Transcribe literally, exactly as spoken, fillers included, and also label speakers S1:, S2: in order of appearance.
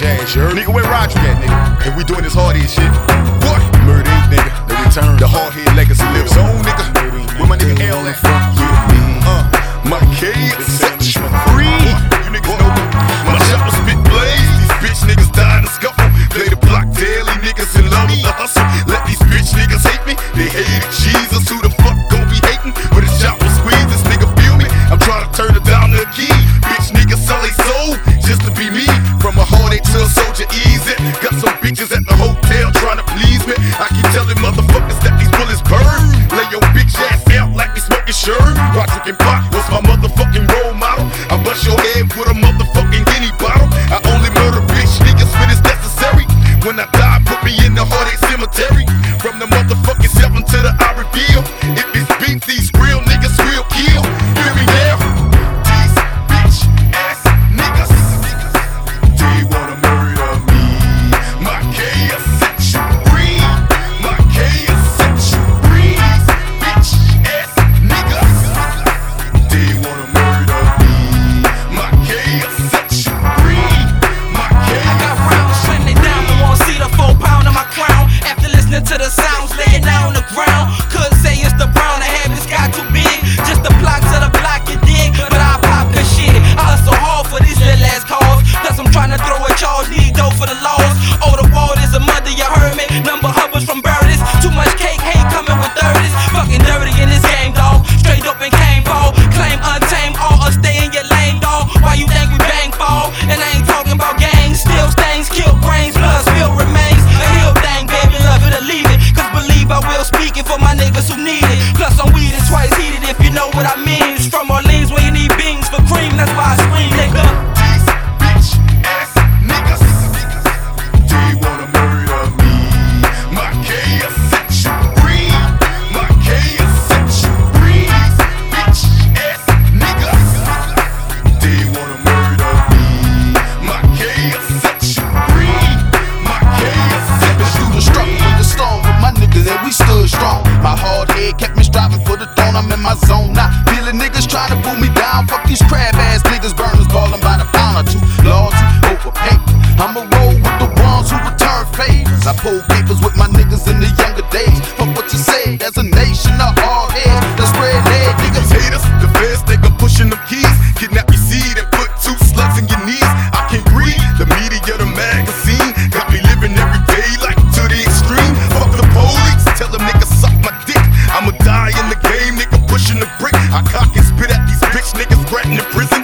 S1: bitch ass, you heard? Nigga, where Roger at, nigga? And we doing this hard head shit. What? Murder Inc, nigga. The return. The hard head legacy lives on, nigga. Where my nigga L at? Yeah. Uh, my kids set you free. You niggas know me. My shot was spit blaze. These bitch niggas die in the scuffle. Play the block daily, niggas in love with the hustle. Let these bitch niggas hate me. They hated Jesus. Who the fuck gon' be hating? But the shot was squeezed. This nigga feel me. I'm trying to turn it down to the key. Bitch niggas sell they soul just to be me. From a heartache to a soldier, easy. Got some bitches at the hotel trying to please me. I keep telling motherfuckers that these bullets burn. Lay your bitch ass out like they smoking shirt. Roger and Pop was my motherfucking role model. I bust your head with a motherfucking guinea bottle. I only murder bitch niggas when it's necessary. When I die, put me in the heartache cemetery. From the motherfucking seven to the I reveal. If it's beef, these real niggas will kill. Hear me now. These bitch ass niggas, they wanna murder me. My K S set you free. My K S set you free. Bitch ass niggas, they wanna murder me. My K S set you free. My K S.
S2: I got rounds when they down, I won't see the full pound of my crown. After listening to the sounds, laying down on the ground. Couldn't say it's the brown, the habits got too big. Just the blocks of the block you dig, but I pop the shit. I hustle hard for these little ass calls. Plus I'm trying to throw a charge, need dough for the laws. Oh, the wall is a mother, you heard me. Number hovers from birdies. Too much cake, hate coming with thirties. Fucking dirty in this game, dog. Straight up and came ball. Claim untamed, all us stay in your lane, dog. Why you think we bang fall? And I ain't talking about gangs. Still stains, kill brains, blood spill remains. A hill thing, baby, love it or leave it. Cause believe I will, speaking for my niggas who need it. Plus I'm weed and twice heated if you know what I mean. It's from Orleans where you need beans for cream, that's why I scream, nigga.
S1: These bitch ass niggas, they wanna murder me. My K S set you free. My K S set you free. Bitch ass niggas, they wanna murder me. My K S set you free. My K S set
S3: Been through the struggle with the storm with my niggas and we stood strong. My hard head kept me striving for the throne. I'm in my zone now. Feeling niggas trying to pull me down. Fuck these crab ass niggas, burners ballin' by the pound or two. Loyalty over paper. I'ma roll with the ones who return favors. I pull papers with my niggas in the younger days. Fuck what you say, there's a nation of hard heads that spread lead. Niggas
S1: hate us, the feds think I'm pushing them keys. Kidnap your seed and put two slugs in your knees. I can't breathe, the media, the magazine got me living every day like to the extreme. Fuck the police, tell them niggas suck my dick. I'ma die in the game, nigga pushing the brick. I cock and spit at these bitch niggas ratting in prison.